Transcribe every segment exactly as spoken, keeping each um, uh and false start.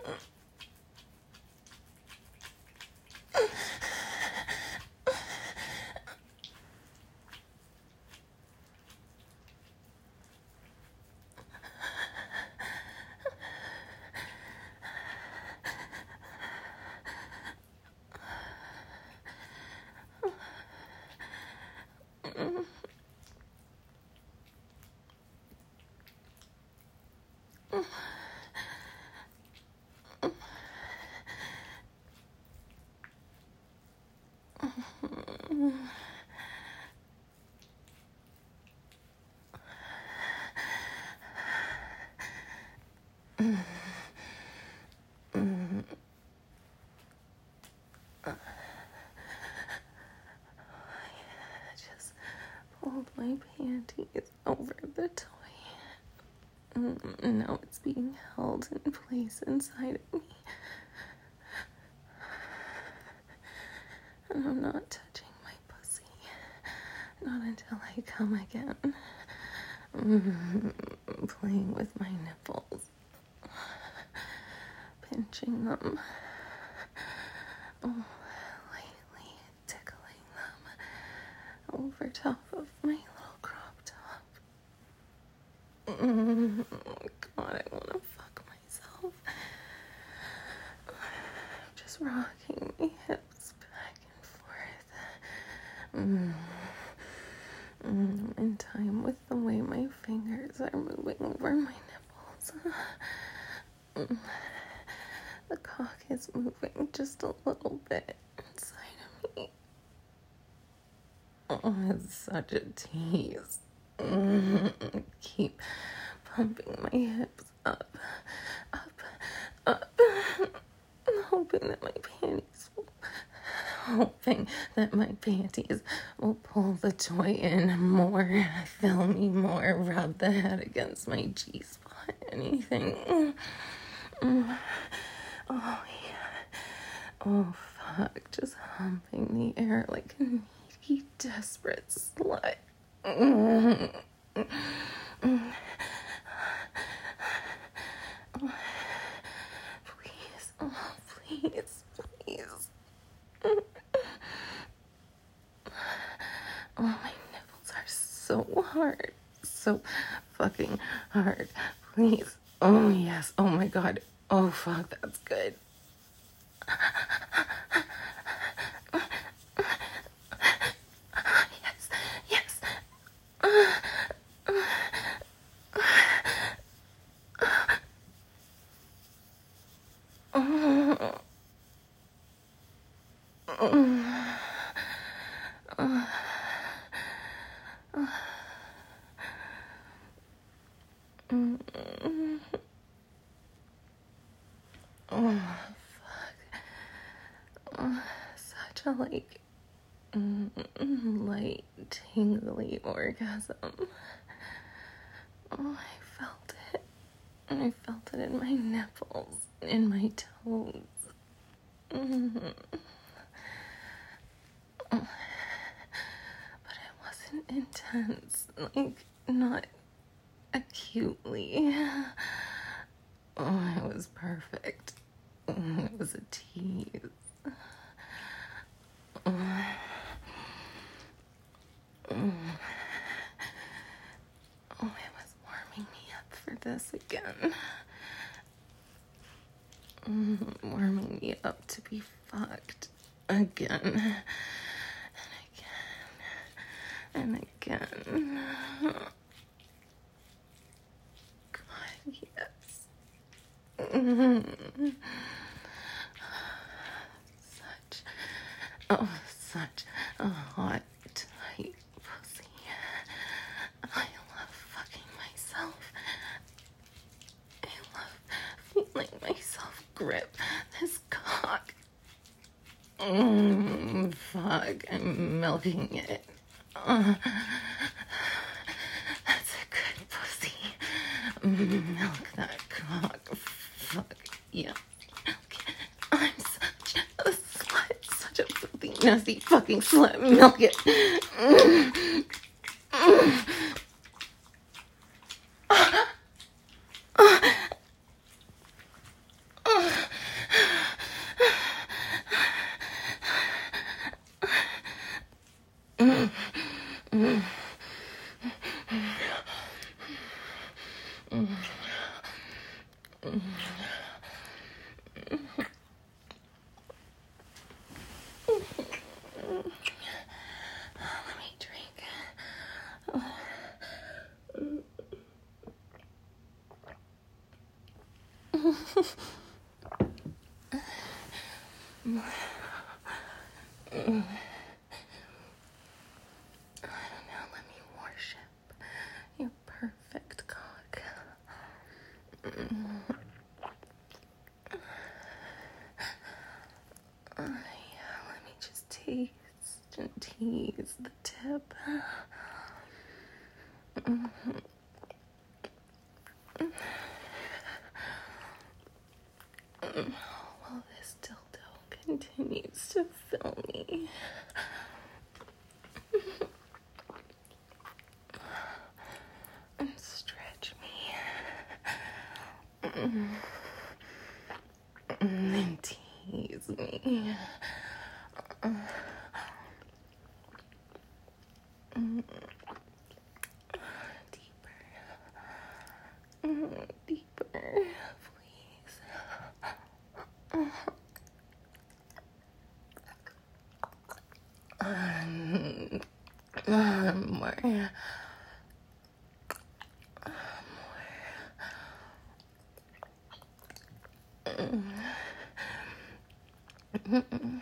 Just pulled my panties over the toy. And now it's being held in place inside of me. And I'm not touching my pussy. Not until I come again. Mm, playing with my nipples. Pinching them. Oh, lightly tickling them over top of my little crop top. Mm, God, I want to fuck myself. Just rocking my hips back and forth. Mm. Mm, in time with the way my fingers are moving over my nipples. Mm. The cock is moving just a little bit inside of me. Oh, it's such a tease. Mm. Keep pumping my hips up, up, up. Hoping that my panties will, hoping that my panties will pull the toy in more, fill me more, rub the head against my G-spot, anything. Mm. Oh, yeah. Oh, fuck. Just humping the air like a needy, desperate slut. Mm. Mm. Please. Oh, please. Please. Oh, my nipples are so hard. So fucking hard. Please. Oh, yes. Oh, my God. Oh, fuck. That's good. Yes. Yes. Oh, fuck. Oh, such a, like, mm, light, tingly orgasm. Oh, I felt it. I felt it in my nipples, in my toes. Mm. Oh. But it wasn't intense, like, not acutely. Oh, it was perfect. Oh, it was a tease. Oh. Oh. Oh, it was warming me up for this again. Mm, warming me up to be fucked again. And again. And again. God, yes. Mm-hmm. Such, oh, such a hot, tight pussy. I love fucking myself. I love feeling myself grip this cock. Mm, fuck, I'm milking it. Uh, that's a good pussy. Milk that cock. Fuck, yeah. I'm such a slut. Such a filthy, nasty fucking slut. Milk it. Mm. Mm. Uh. Uh. Uh. me drink. Now let me worship your perfect cock. Uh, yeah, let me just taste and tease the tip. While this dildo continues to fill me. And stretch me. And tease me. Deeper. Deeper, please. Um, um, more. More.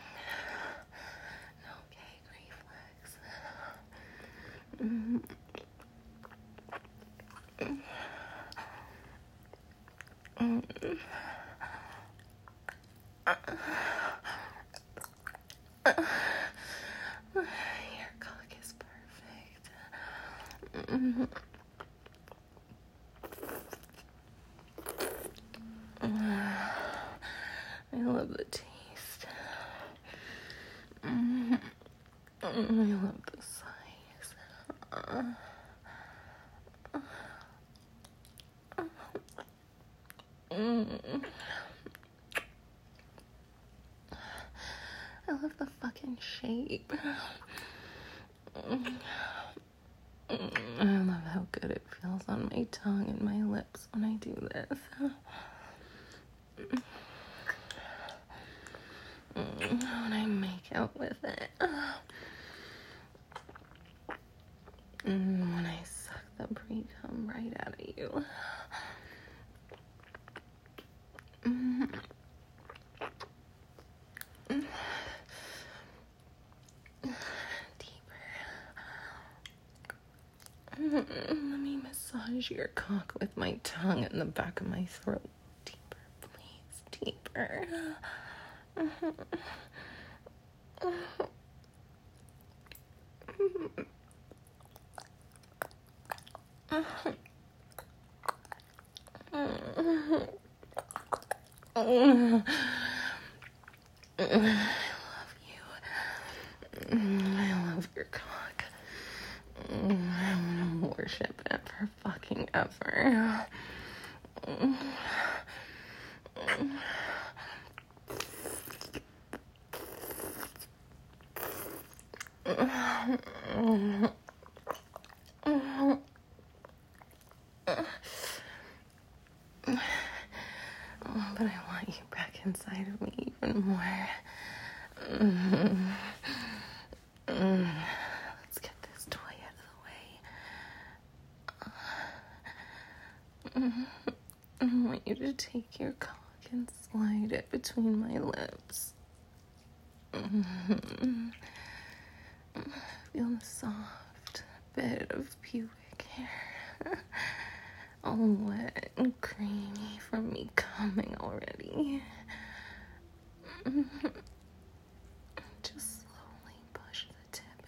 No gag reflex. Your cock is perfect. I love the taste. I love the size. I love the fucking shape. I love how good it feels on my tongue and my lips when I do this. When I make out with it. When I suck the pre-cum right out of you. Let me massage your cock with my tongue in the back of my throat. Deeper, please. Deeper. I love you. I love your cock. I want to worship it for fucking ever. But I want you back inside of me even more. Let's get this toy out of the way. I want you to take your cock and slide it between my lips. Feel the soft bit of pubic hair. All wet and creamy from me coming already. Just slowly push the tip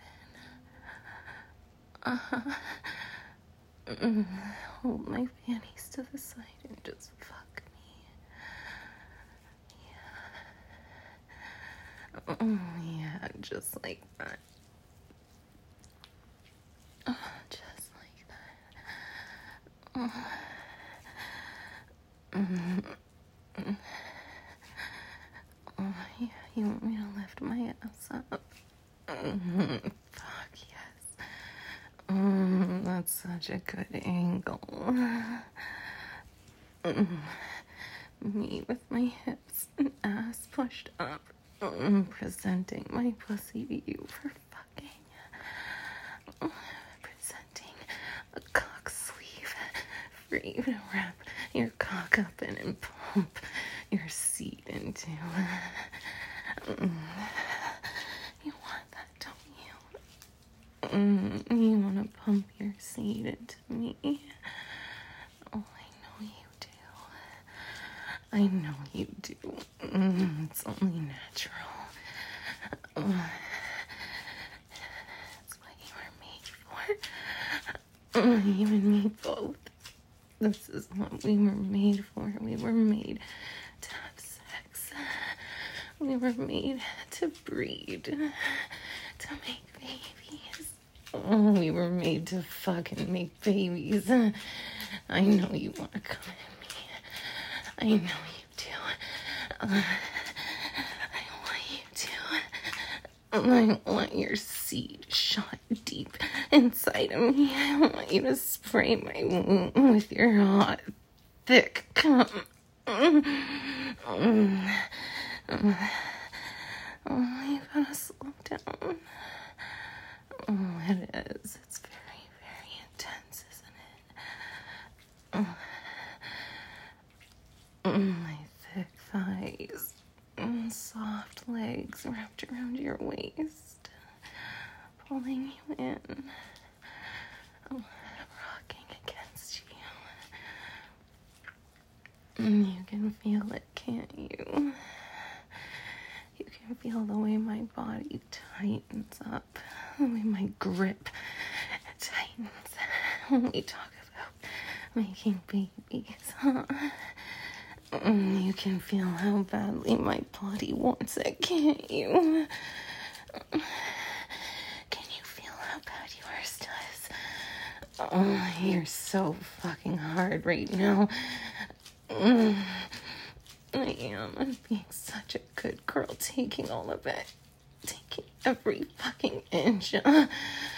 in. Uh-huh. Hold my panties to the side and just fuck me. Yeah. Oh, yeah, just like that. Oh, just like that. Oh. Mm-hmm. Oh, yeah, you want me to lift my ass up? Mm-hmm. Fuck yes. Mm, that's such a good angle. Mm. Me with my hips and ass pushed up, mm, presenting my pussy to you for fucking. Mm, presenting a cock sleeve for you to wrap your cock up in and pump your seed into. Mm. You want that, don't you? Mm, you want to pump your seed into me? Oh, I know you do. I know you do. Mm, it's only natural. Uh, that's what you were made for. Uh, you and me both. This is what we were made for. We were made to have sex. We were made to breed, to make babies. Oh, we were made to fucking make babies. I know you want to come at me. I know you do. Uh, I want you to. I want your seed shot deep inside of me. I want you to spray my womb with your hot, thick cum. Mm. Mm. Mm. Oh, you gotta slow down. Oh, it is. It's very, very intense, isn't it? Oh. Mm, my thick thighs. Mm, soft legs wrapped around your waist. Pulling you in. Oh, rocking against you. Mm, you can feel it, can't you? You can feel the way my body tightens up, the way my grip tightens when we talk about making babies, huh? You can feel how badly my body wants it, can't you? Can you feel how bad yours does? Oh, you're so fucking hard right now. Mm. I am. I'm being such a good girl, taking all of it. Taking every fucking inch. Uh, I'm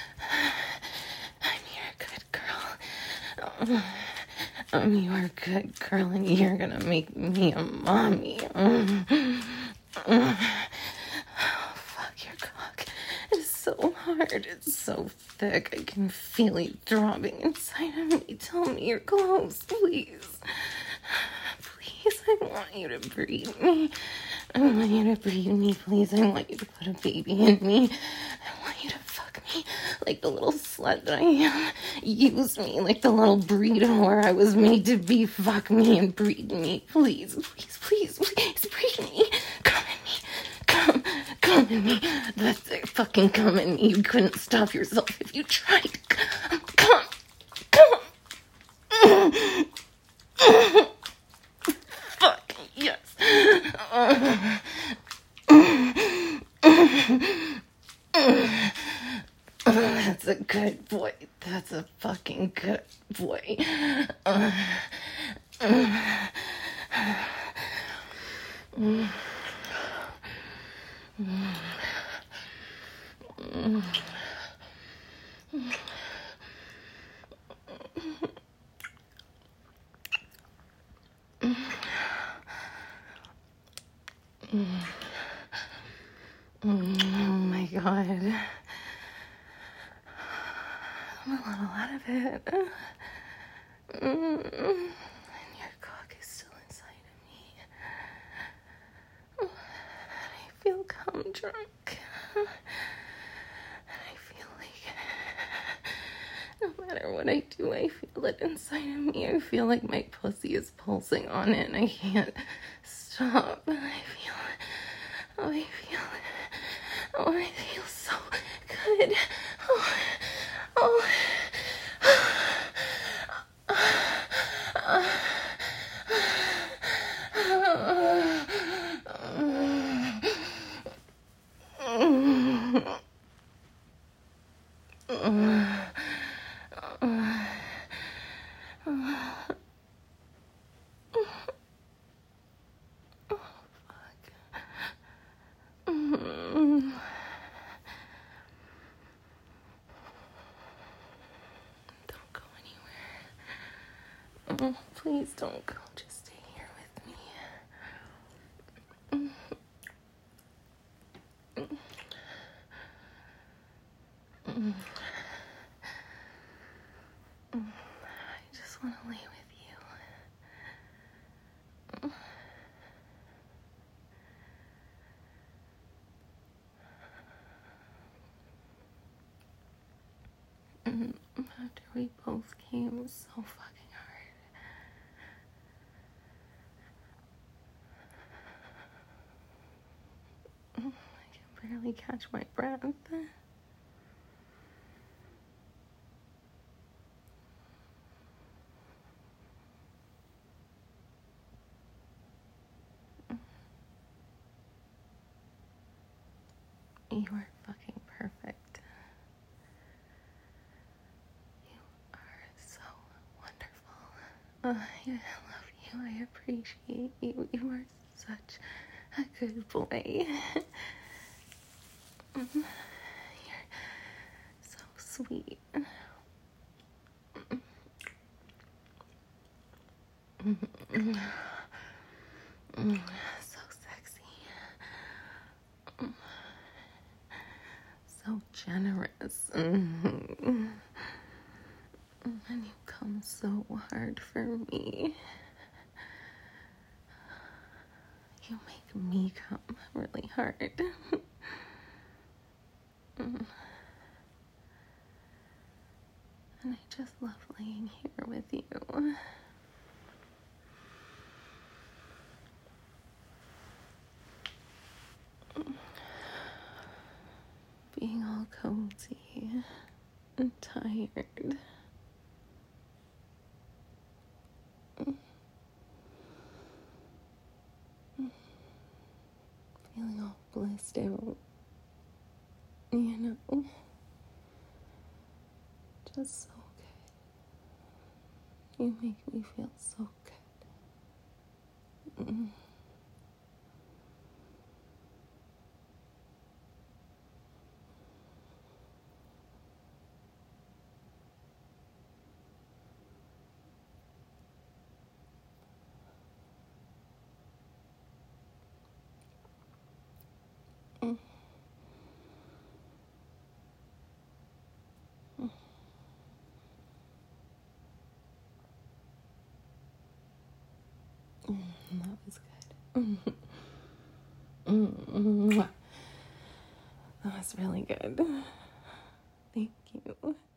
your good girl. Uh, I'm your good girl, and you're gonna make me a mommy. Uh, uh, oh, fuck, your cock is so hard. It's so thick. I can feel it throbbing inside of me. Tell me you're close, please. Please, I want you to breed me. I want you to breed me, please. I want you to put a baby in me. I want you to fuck me like the little slut that I am. Use me like the little breed whore I was made to be. Fuck me and breed me. Please, please, please, please breed me. Come in me. Come, come in me. That's it. Fucking come in me. You couldn't stop yourself if you tried. Come, come, come. Yes. Uh, that's a good boy. That's a fucking good boy. Uh, uh, mm, mm, mm, mm. Oh my god. I'm a little out of it. Mm. And your cock is still inside of me. I feel cum drunk. And I feel like no matter what I do, I feel it inside of me. I feel like my pussy is pulsing on it and I can't stop. I feel it. Oh, I feel it. Oh, I feel so good. Oh, oh. Don't go anywhere. Oh, please don't go. Just stay here with me. After we both came so fucking hard. I can barely catch my breath. You are fucking perfect. You are so wonderful. Uh, I love you. I appreciate you. You are such a good boy. You're so sweet. So sexy. So generous. And you come so hard for me. You make me come really hard. And I just love laying here with you. Being all cozy and tired. Feeling all blissed out. You know, just so good. You make me feel so good. Mm. Mm. Mm. That was good. Mm. That was really good. Thank you.